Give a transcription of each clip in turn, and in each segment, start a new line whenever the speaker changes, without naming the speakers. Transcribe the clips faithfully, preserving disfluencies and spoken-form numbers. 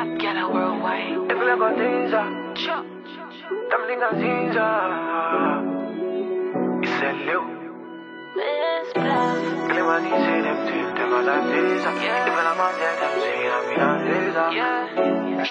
Top ghetto worldwide.
If you like a ninja, them niggas ninja. It's a little. Clima ni say them things, them all like this. Even I'm on there, them say I'm in on this.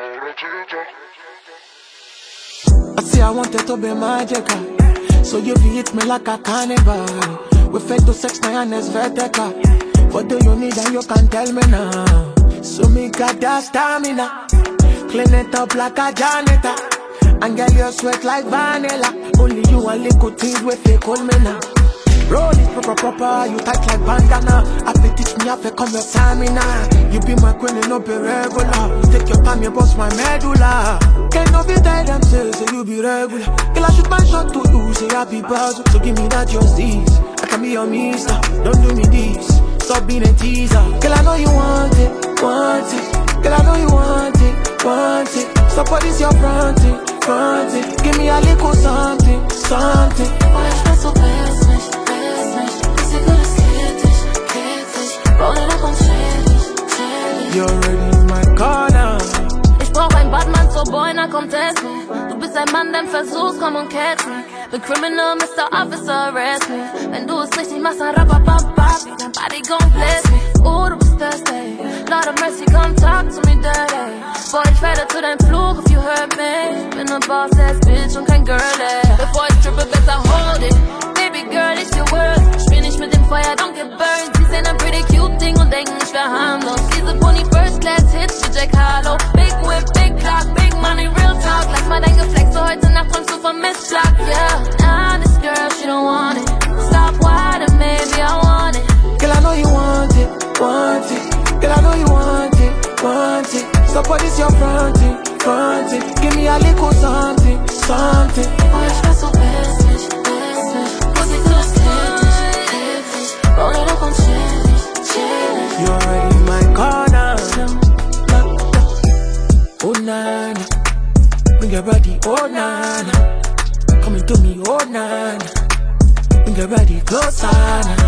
I say I wanted to be magical, so you hit me like a carnival. We fed to sex, my hand is vertical. What do you need and you can tell me now? So me got that stamina, clean it up like a janitor. And girl, you sweat like vanilla. Only you and little things with fake hold me now. Roll it proper proper, you tight like bandana. I feel teach me how to come your stamina. You be my queen and no be regular. You take your time, you bust my medulla. Can't no be tell them say, say you be regular. Girl, I shoot my shot to you, say I be buzz. So give me that justice, I can be your mister. Don't do me this, stop being a teaser. Girl, I know you want it, want it. Girl, I know you want it, want it. Stop all this, your fronting, fronting. Give me a little something, something.
Why is that so fast, smash, fast, smash? Cause you gonna catfish, catfish. Roll it up on challenge, challenge.
You're already in my corner.
Ich brauch ein Badman, so boy, na komm test me. Du bist ein Mann, dein Versuch, komm und catch me. The criminal, Mister Officer, arrest me. Wenn du es richtig machst, dann rappapapap. Dein Body gon' bless me. Oh, du bist thirsty. Lord of mercy, come talk to me dirty. Boy, ich werde zu deinem Fluch, if you hurt me. Bin ne Boss-ass Bitch und kein Girlie. Bevor ich trippe, besser hold it. Baby girl, ich dir worth. Spiel nicht mit dem Feuer, don't get burned. Sie sehen ein pretty cute Ding und denken, ich wär harmlos. Diese Pony First Class Hits wie Jack Harlow. Big Whip, Big Clock, Big Money, Real Talk. Lass mal dein Geflex, so heute Nacht kommst du vom Mistblock, yeah. Nah, this girl, she don't want it. Stop whining, maybe I want it.
Girl, I know you want it, want it. Girl, I know you want it, want it. Stop all this, your fronting, fronting. Give me a little something, something.
Why is that so fast, smash, fast, smash? Cause you gonna catfish, catfish. Roll it up on challenge, challenge.
You're already in my corner. Oh, nana. Bring your body, oh, nana. Coming to me, oh, nana. Bring your body closer, nana.